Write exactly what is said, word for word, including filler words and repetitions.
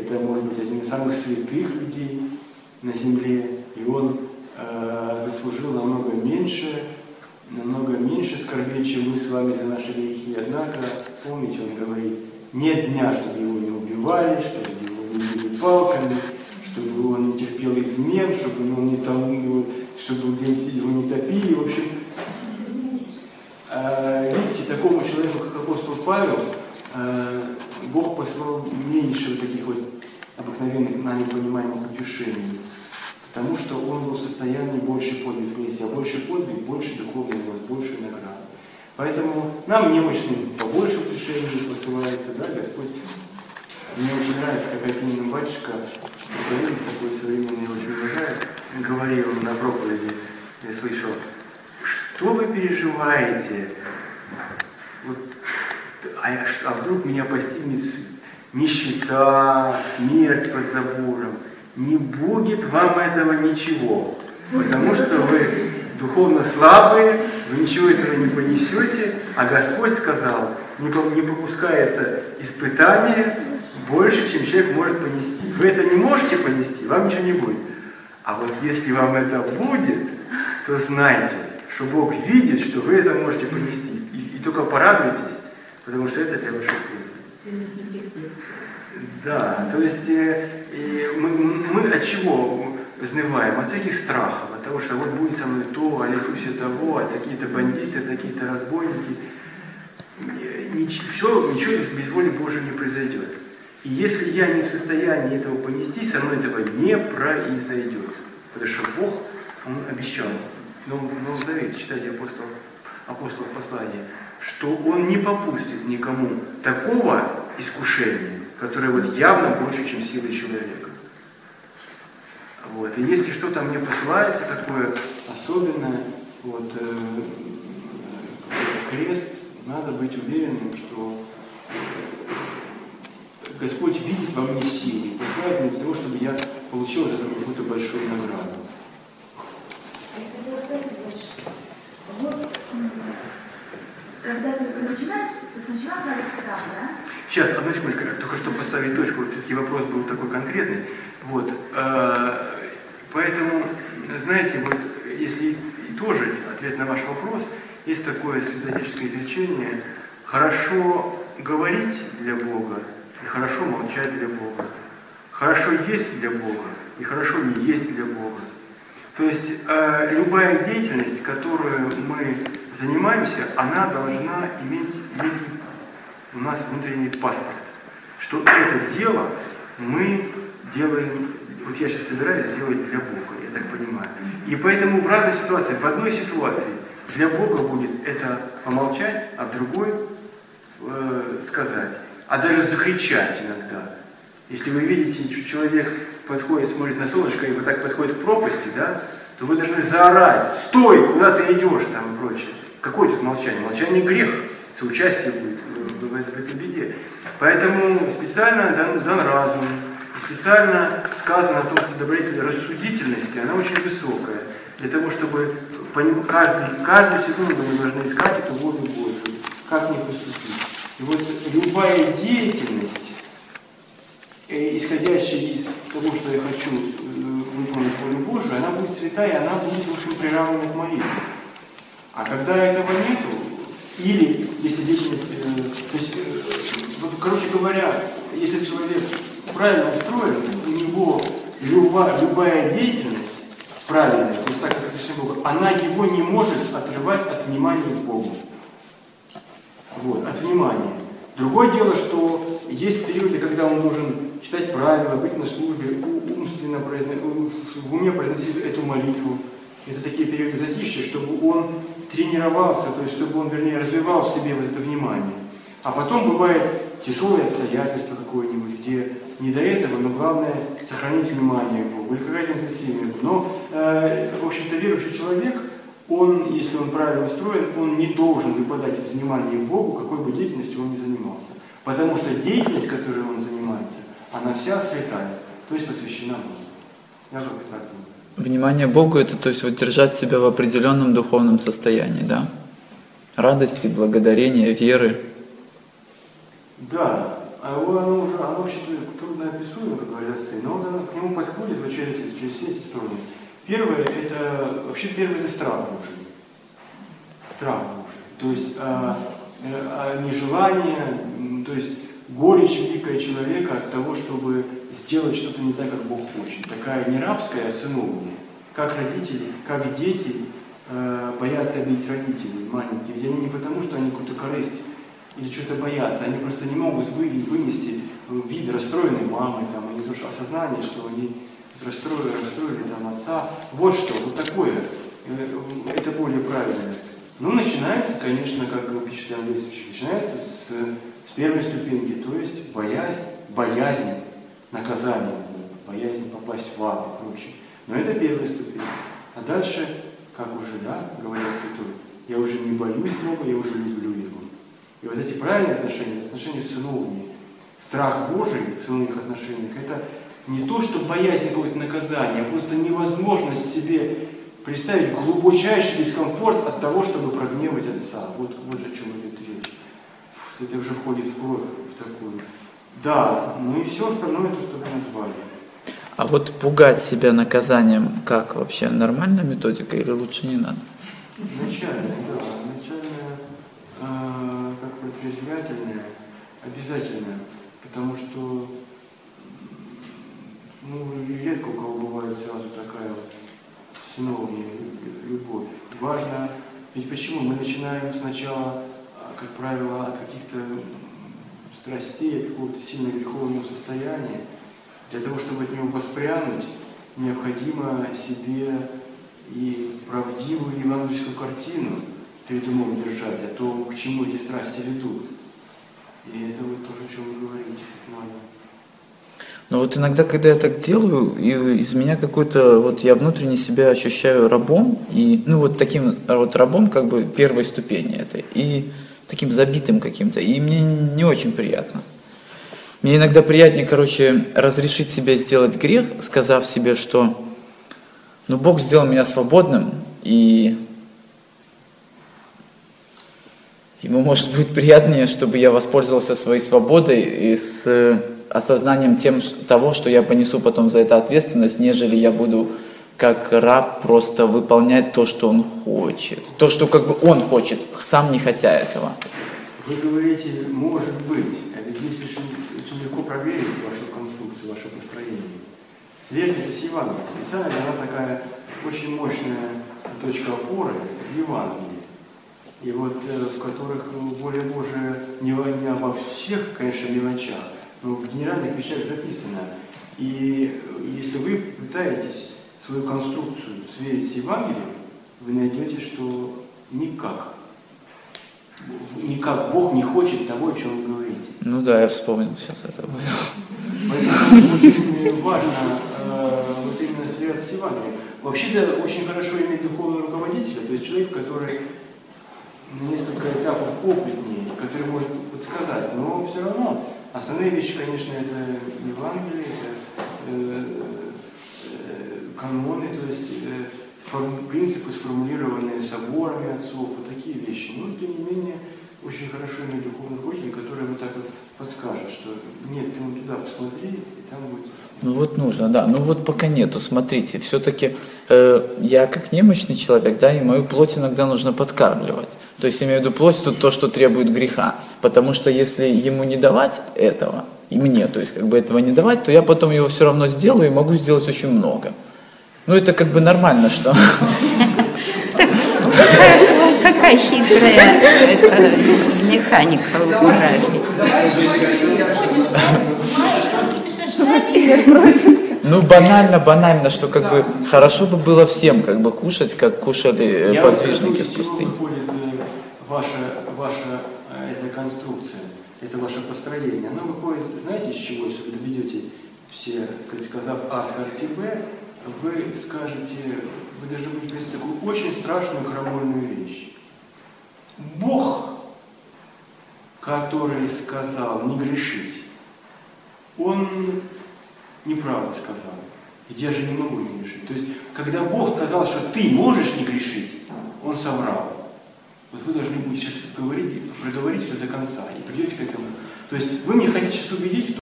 это может быть один из самых святых людей на земле, и он э, заслужил намного меньше, намного меньше скорбей, чем мы с вами за наши грехи. Однако, помните, он говорит, нет дня, чтобы его не убивали, чтобы его не били палками, чтобы он не терпел измен, чтобы он не тонул, чтобы его не топили. В общем, э, видите, такому человеку, как апостол Павел, э, Бог послал меньше вот таких вот обыкновенных, нами понимаемых утешений, потому что он был в состоянии больше подвиг вместе, а больше подвиг, больше духовной власть, больше наград. Поэтому нам немощным побольше утешений посылается, да, Господь. Мне очень нравится, как один батюшка, говорит, такой современный, очень уважает, говорил на проповеди, я слышал, что вы переживаете? Вот, а, а вдруг меня постигнет нищета, смерть под забором? Не будет вам этого ничего, потому что вы духовно слабые, вы ничего этого не понесете, а Господь сказал, не попускается испытание больше, чем человек может понести. Вы это не можете понести, вам ничего не будет. А вот если вам это будет, то знайте, что Бог видит, что вы это можете понести. И, и только порадуйтесь, потому что это для вашей пользы. Да, то есть э, э, мы, мы от чего изнываем? От всяких страхов, от того, что вот будет со мной то, а лишусь я того, а такие-то бандиты, такие-то разбойники. Ничего, все, ничего без воли Божией не произойдет. И если я не в состоянии этого понести, со мной этого не произойдет. Потому что Бог, Он обещал, но в Завете, читайте апостол, апостол послания, что Он не попустит никому такого искушения, которое вот явно больше, чем силы человека. Вот. И если что-то мне посылается такое особенное, вот, э, крест, надо быть уверенным, что Господь видит во мне силы и посылает мне для того, чтобы я получил за это какую-то большую награду. Я хотела сказать, вот, когда ты начинаешь, то сначала говорить страх, да? Сейчас, одну секундочку, только что поставить точку, вот все-таки вопрос был такой конкретный. Вот, э, поэтому, знаете, вот, если тоже ответ на ваш вопрос, есть такое святоотеческое изречение: хорошо говорить для Бога и хорошо молчать для Бога. Хорошо есть для Бога и хорошо не есть для Бога. То есть э, любая деятельность, которую мы занимаемся, она должна иметь, иметь у нас внутренний паспорт, что это дело мы делаем, вот я сейчас собираюсь сделать для Бога, я так понимаю. И поэтому в разной ситуации, в одной ситуации для Бога будет это помолчать, а в другой э, сказать, а даже закричать иногда. Если вы видите, что человек подходит, смотрит на солнышко и вот так подходит к пропасти, да, то вы должны заорать: стой, куда ты идешь, там и прочее. Какое тут молчание? Молчание грех, соучастие будет в, в, в этой беде. Поэтому специально дан, дан разум, специально сказано о том, что добродетель рассудительности, она очень высокая, для того, чтобы каждый, каждую секунду мы должны искать эту волю Божию, как мне поступить. И вот любая деятельность, исходящая из того, что я хочу выполнить волю Божию, она будет святая, и она будет, в общем, приравнена к молитве. А когда этого нету, или если деятельность, э, то есть, э, короче говоря, если человек правильно устроен, у него любая, любая деятельность правильная, то есть так, как это все Бога, она его не может отрывать от внимания к Богу. Вот, от внимания. Другое дело, что есть периоды, когда он должен читать правила, быть на службе, умственно произносить, в уме произносить эту молитву. Это такие периоды затишья, чтобы он тренировался, то есть чтобы он, вернее, развивал в себе вот это внимание. А потом бывает тяжелое обстоятельство какое-нибудь, где не до этого, но главное сохранить внимание к Богу, или какая-то интенсивность. Но, э, в общем-то, верующий человек, он, если он правильно устроен, он не должен выпадать из внимания к Богу, какой бы деятельностью он ни занимался. Потому что деятельность, которой он занимается, она вся святая, то есть посвящена Богу. Я как так думаю. Внимание Богу — это, то есть, вот держать себя в определенном духовном состоянии, да? Радости, благодарения, веры. Да, а его оно уже, оно вообще-то трудно описуемо, как говорят отцы, но он, оно, к нему подходит вот через, через все эти стороны. Первое, это, вообще первое, это страх Божий. Страх Божий. То есть а, а, нежелание, то есть горечь великая человека от того, чтобы сделать что-то не так, как Бог хочет. Такая не рабская, а сыновняя. Как родители, как дети э, боятся обидеть родителей маленьких. Ведь они не потому, что они какую-то корысть или что-то боятся, они просто не могут вы, вынести вид расстроенной мамы, там, или тоже осознание, что они расстроили, расстроили там, отца. Вот что, вот такое. Это более правильное. Ну, начинается, конечно, как пишет Иоанн Лествичник, начинается с, с первой ступеньки, то есть боязнь, боязнь наказания, боязнь попасть в ад и прочее. Но это первая ступень. А дальше, как уже, да, говорят святой, я уже не боюсь Бога, я уже люблю Его. И вот эти правильные отношения, отношения сыновние, страх Божий в сыновних отношениях, это не то, что боязнь какого-то наказания, а просто невозможность себе представить глубочайший дискомфорт от того, чтобы прогневать отца. Вот, вот же о чем идет речь. Это уже входит в кровь, в такую. Да, ну и все остальное, то, что вы назвали. А вот пугать себя наказанием, как вообще, нормальная методика или лучше не надо? Начальная, да, начальная, э, как бы трезвятельная, обязательная, потому что ну, редко у кого бывает сразу такая вот сыновняя любовь. Важно, ведь почему мы начинаем сначала, как правило, от каких-то страстей, от какого-то сильно греховного состояния. Для того, чтобы от него воспрянуть, необходимо себе и правдивую евангельскую картину перед умом держать, о том, к чему эти страсти ведут. И это вот то, о чем вы говорите, надо. Но вот иногда, когда я так делаю, из меня какой-то, вот я внутренне себя ощущаю рабом, и, ну вот таким вот рабом как бы первой ступени этой, и таким забитым каким-то, и мне не очень приятно. Мне иногда приятнее, короче, разрешить себе сделать грех, сказав себе, что ну, Бог сделал меня свободным, и Ему, может быть, приятнее, чтобы я воспользовался своей свободой и с осознанием тем, того, что я понесу потом за это ответственность, нежели я буду как раб просто выполнять то, что он хочет. То, что как бы он хочет, сам не хотя этого. Вы говорите, может быть, а ведь здесь очень, очень легко проверить вашу конструкцию, ваше построение. Святость Евангелия. Специально она такая очень мощная точка опоры в Евангелии. И вот в которых воля Божия не, не обо всех, конечно, мелочах, но в генеральных вещах записано. И если вы пытаетесь свою конструкцию сверить с Евангелием, вы найдете, что никак. Никак Бог не хочет того, о чем вы говорите. Ну да, я вспомнил сейчас это. Поэтому очень важно э, вот именно связь с Евангелием. Вообще-то очень хорошо иметь духовного руководителя, то есть человек, который на несколько этапов опытнее, который может подсказать, но все равно основные вещи, конечно, это Евангелие, это э, э, каноны, то есть э, форм, принципы, сформулированные соборами отцов, вот такие вещи. Но, тем не менее, очень хорошо иметь духовный руководитель, который вот так вот подскажет, что нет, ты вот туда посмотри, и там будет... Ну вот нужно, да. Ну вот пока нету, смотрите, все-таки э, я как немощный человек, да, и мою плоть иногда нужно подкармливать. То есть, я имею в виду плоть, тут то, что требует греха. Потому что если ему не давать этого, и мне, то есть как бы этого не давать, то я потом его все равно сделаю и могу сделать очень много. Ну это как бы нормально, что... Какая хитрая механика угрожания. Ну, банально, банально, что как бы хорошо бы было всем как бы кушать, как кушали Я подвижники вот в пустыне. выходит ваша, ваша эта конструкция, это ваше построение. Оно выходит, знаете, из чего? Если вы доведете все, так сказать, сказав А, скажете Б, вы скажете, вы даже будете говорить такую очень страшную крамольную вещь. Бог, который сказал не грешить, Он неправду сказал. Ведь я же не могу не грешить. То есть, когда Бог сказал, что ты можешь не грешить, Он соврал. Вот вы должны будете сейчас говорить, проговорить все до конца и придете к этому То есть вы мне хотите сейчас убедить в